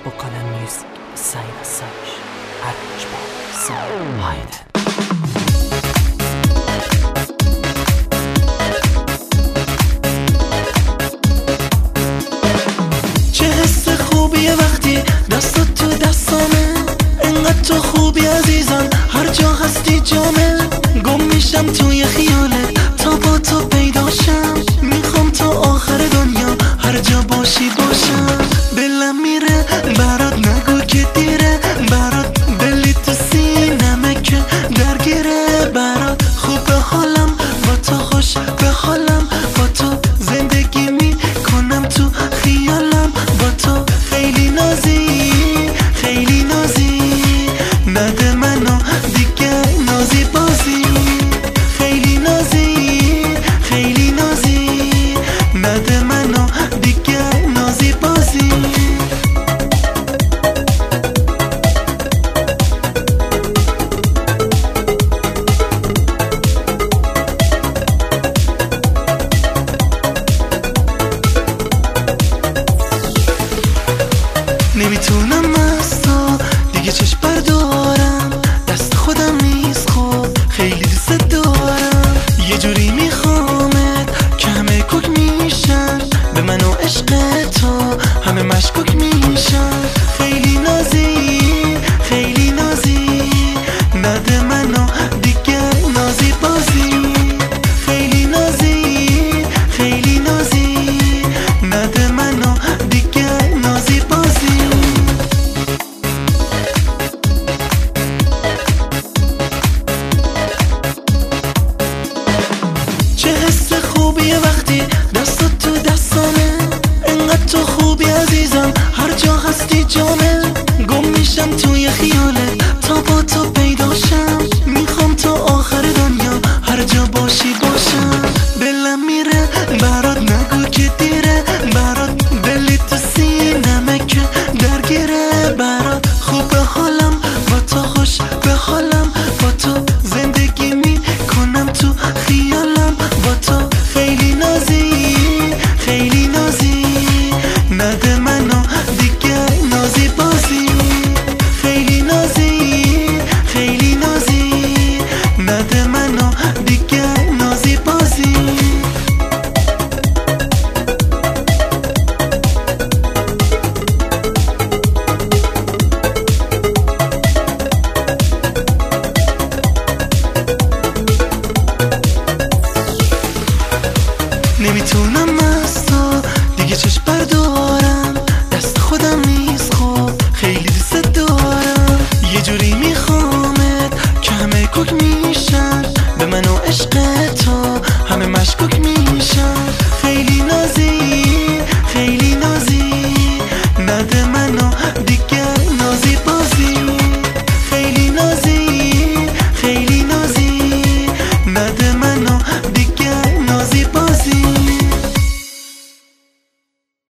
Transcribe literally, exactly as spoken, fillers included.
بکنم میوزیک سای و سایش هر کش با سای هایدن. چه حس خوبیه وقتی دستت تو دستامه، انقدر تو خوبی عزیزم هر جا هستی جامه. گم میشم توی خیالت تا با تو پیداشم، میخوام تا آخر دنیا هر جا باشی باشم. دلم میره برات نگو که دیره، برات دلی تو سینمه که درگیره. برات خوب به حالم با تو، خوش به حالم با تو، زندگی میکنم تو خیالم با تو. خیلی نازی خیلی نازی، نده منو دیگه نازی بازی. خیلی نازی خیلی نازی، نده منو دیگه نازی بازی. نمیتونم از تو دیگه چشم بردارم، دست خودم نیست خب خیلی دوست دارم. یه جوری میخوامت که همه کوک میشن، به من و عشق تو همه مشکوک میشن. خیلی نازی خیلی نازی، نده منو دیگه نازی بازی. خیلی نازی خیلی نازی، نده منو دیگه نازی بازی. چه حس خوبیه وقتی دستت تو دستامه، انقدر تو خوبی عزیزم هر جا هستی جامه.